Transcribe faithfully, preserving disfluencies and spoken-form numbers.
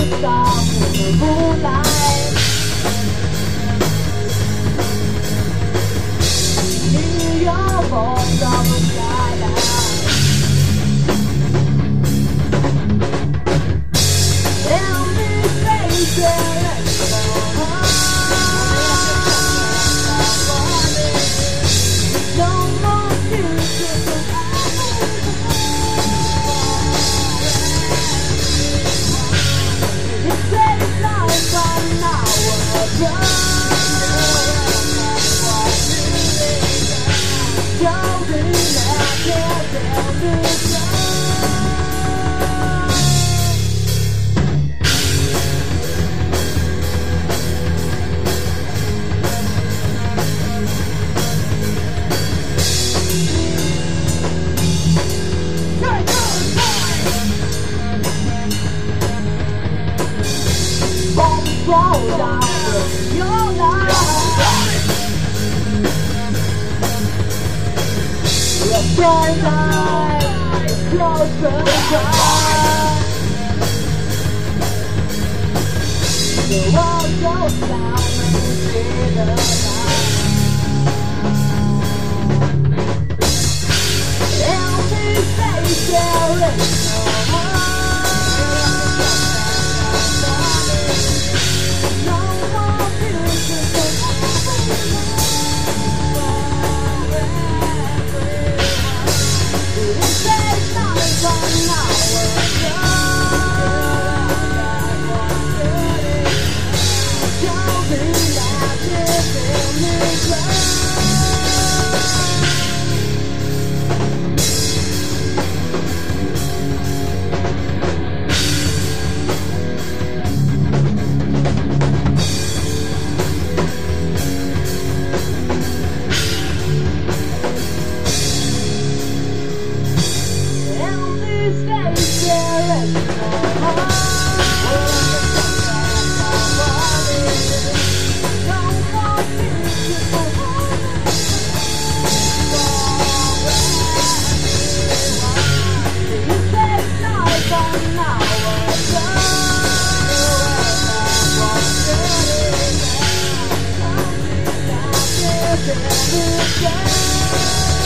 star in the moonlight. Hear your voice on the skyline. Tell me, baby, let's go home. No more future for it takes life from now on. Don't be mad, can't tell me so. Slow down your life. Your bright eyes, close the eyes. The world goes down when you see the light. Tell me, face there is no more. Yeah.